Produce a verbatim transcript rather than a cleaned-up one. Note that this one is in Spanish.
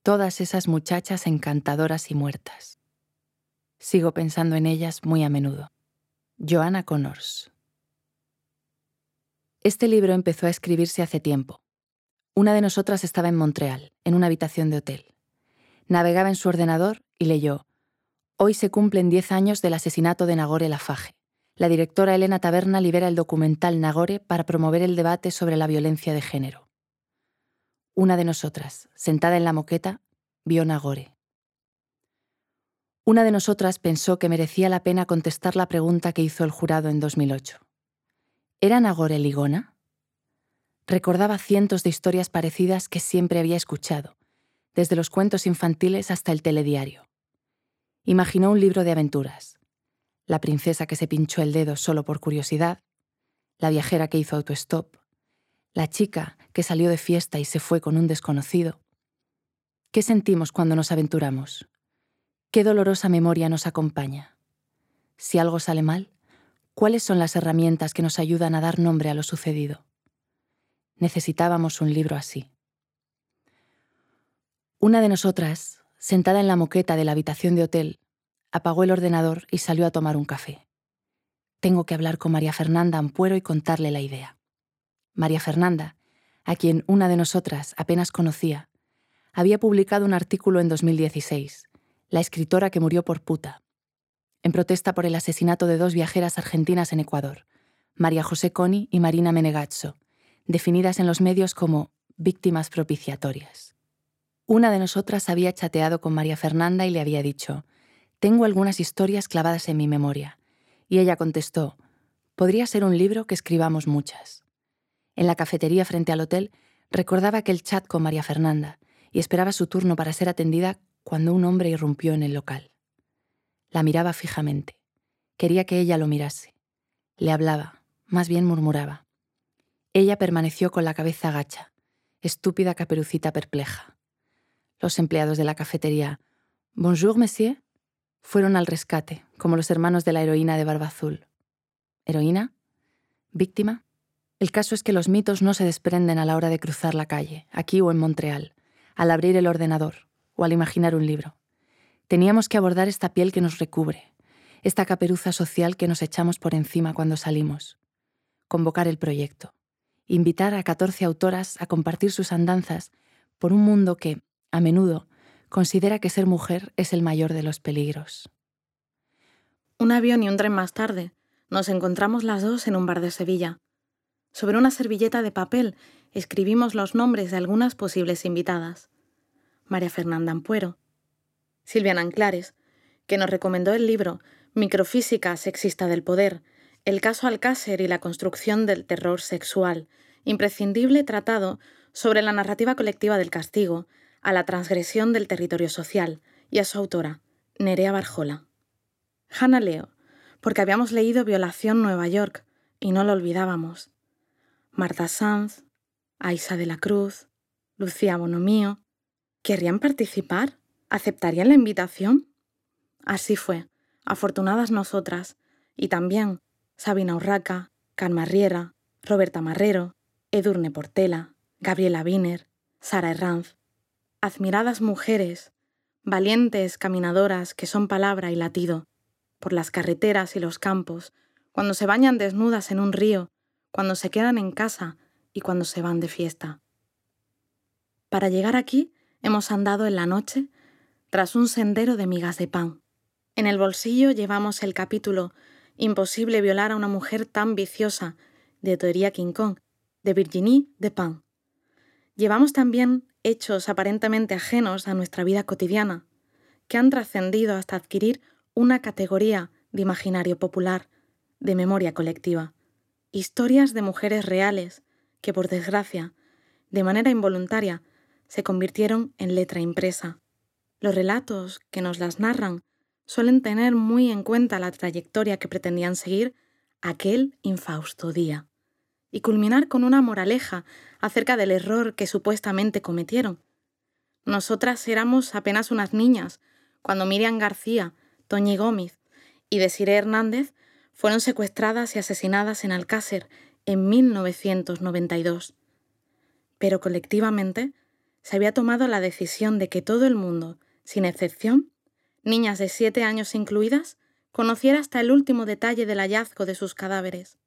Todas esas muchachas encantadoras y muertas. Sigo pensando en ellas muy a menudo. Joanna Connors. Este libro empezó a escribirse hace tiempo. Una de nosotras estaba en Montreal, en una habitación de hotel. Navegaba en su ordenador y leyó: Hoy se cumplen diez años del asesinato de Nagore Lafage. La directora Elena Taberna libera el documental Nagore para promover el debate sobre la violencia de género. Una de nosotras, sentada en la moqueta, vio Nagore. Una de nosotras pensó que merecía la pena contestar la pregunta que hizo el jurado en dos mil ocho. ¿Era Nagore ligona? Recordaba cientos de historias parecidas que siempre había escuchado, desde los cuentos infantiles hasta el telediario. Imaginó un libro de aventuras. La princesa que se pinchó el dedo solo por curiosidad, la viajera que hizo autostop, la chica que salió de fiesta y se fue con un desconocido. ¿Qué sentimos cuando nos aventuramos? ¿Qué dolorosa memoria nos acompaña? Si algo sale mal, ¿cuáles son las herramientas que nos ayudan a dar nombre a lo sucedido? Necesitábamos un libro así. Una de nosotras, sentada en la moqueta de la habitación de hotel, apagó el ordenador y salió a tomar un café. Tengo que hablar con María Fernanda Ampuero y contarle la idea. María Fernanda, a quien una de nosotras apenas conocía, había publicado un artículo en dos mil dieciséis, La escritora que murió por puta, en protesta por el asesinato de dos viajeras argentinas en Ecuador, María José Coni y Marina Menegazzo, definidas en los medios como víctimas propiciatorias. Una de nosotras había chateado con María Fernanda y le había dicho: «Tengo algunas historias clavadas en mi memoria». Y ella contestó: «Podría ser un libro que escribamos muchas». En la cafetería frente al hotel recordaba aquel chat con María Fernanda y esperaba su turno para ser atendida cuando un hombre irrumpió en el local. La miraba fijamente. Quería que ella lo mirase. Le hablaba, más bien murmuraba. Ella permaneció con la cabeza agacha, estúpida caperucita perpleja. Los empleados de la cafetería, «Bonjour, monsieur», fueron al rescate, como los hermanos de la heroína de Barba Azul. ¿Heroína? ¿Víctima? El caso es que los mitos no se desprenden a la hora de cruzar la calle, aquí o en Montreal, al abrir el ordenador o al imaginar un libro. Teníamos que abordar esta piel que nos recubre, esta caperuza social que nos echamos por encima cuando salimos. Convocar el proyecto. Invitar a catorce autoras a compartir sus andanzas por un mundo que, a menudo, considera que ser mujer es el mayor de los peligros. Un avión y un tren más tarde, nos encontramos las dos en un bar de Sevilla. Sobre una servilleta de papel escribimos los nombres de algunas posibles invitadas. María Fernanda Ampuero, Silvia Nanclares, que nos recomendó el libro Microfísica sexista del poder, el caso Alcácer y la construcción del terror sexual, imprescindible tratado sobre la narrativa colectiva del castigo, a la transgresión del territorio social, y a su autora, Nerea Barjola. Hannah Leo, porque habíamos leído Violación Nueva York y no lo olvidábamos. Marta Sanz, Aisa de la Cruz, Lucía Bonomío. ¿Querrían participar? ¿Aceptarían la invitación? Así fue, afortunadas nosotras, y también Sabina Urraca, Carmen Riera, Roberta Marrero, Edurne Portela, Gabriela Wiener, Sara Herranz. Admiradas mujeres, valientes caminadoras que son palabra y latido, por las carreteras y los campos, cuando se bañan desnudas en un río, cuando se quedan en casa y cuando se van de fiesta. Para llegar aquí hemos andado en la noche tras un sendero de migas de pan. En el bolsillo llevamos el capítulo Imposible violar a una mujer tan viciosa, de Teoría King Kong, de Virginie Despentes. Llevamos también hechos aparentemente ajenos a nuestra vida cotidiana, que han trascendido hasta adquirir una categoría de imaginario popular, de memoria colectiva. Historias de mujeres reales que, por desgracia, de manera involuntaria, se convirtieron en letra impresa. Los relatos que nos las narran suelen tener muy en cuenta la trayectoria que pretendían seguir aquel infausto día y culminar con una moraleja acerca del error que supuestamente cometieron. Nosotras éramos apenas unas niñas cuando Miriam García, Toñi Gómez y Desiree Hernández fueron secuestradas y asesinadas en Alcácer en mil novecientos noventa y dos. Pero colectivamente se había tomado la decisión de que todo el mundo, sin excepción, niñas de siete años incluidas, conociera hasta el último detalle del hallazgo de sus cadáveres.